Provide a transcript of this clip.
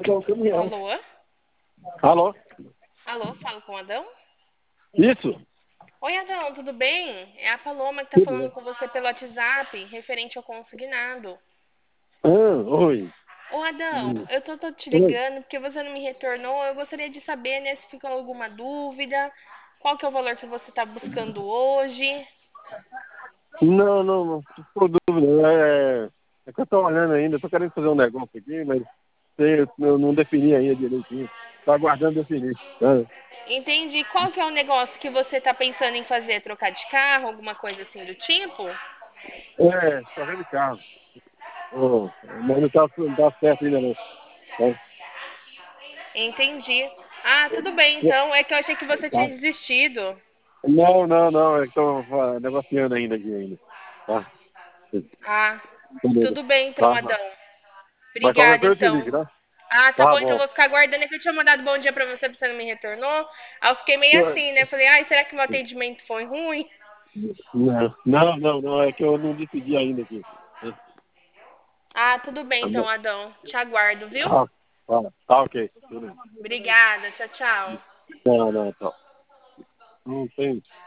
o caminhão. Alô? Alô? Alô, falo com o Adão? Isso? Oi, Adão, tudo bem? É a Paloma que tá Tudo falando bem. com você pelo WhatsApp, referente ao consignado. Oi. Ô, Adão, Hum. eu tô te Oi. ligando porque você não me retornou. Eu gostaria de saber, né, se ficou alguma dúvida, qual que é o valor que você tá buscando hoje. Não, não, não. Por dúvida. É que eu tô olhando ainda. Tô querendo fazer um negócio aqui, mas eu não defini ainda direitinho. Tô aguardando definir. Entendi. Qual que é o negócio que você tá pensando em fazer? Trocar de carro, alguma coisa assim do tipo? Trocar de carro. Mas não tá certo ainda não. É, Entendi. Ah, tudo bem, então. É que eu achei que você tinha tá. desistido. Não, não, não. É que tô negociando ainda aqui ainda. Tá? Ah, Beleza. tudo bem então, Tá. Adão. Mas qualquer Obrigada, coisa eu te então. ligo, tá? Ah, tá Tá bom, então eu bom. vou ficar aguardando. É que eu tinha mandado bom dia pra você não me retornou. Aí eu fiquei meio assim, né? Falei, ai, será que meu atendimento foi ruim? Não, não, não, não, é que eu não decidi ainda aqui. Ah, tudo bem Tá então, bom. Adão. Te aguardo, viu? Tá, ok. Tudo bem. Obrigada, tchau, tchau. Não, não, tá. Não tem.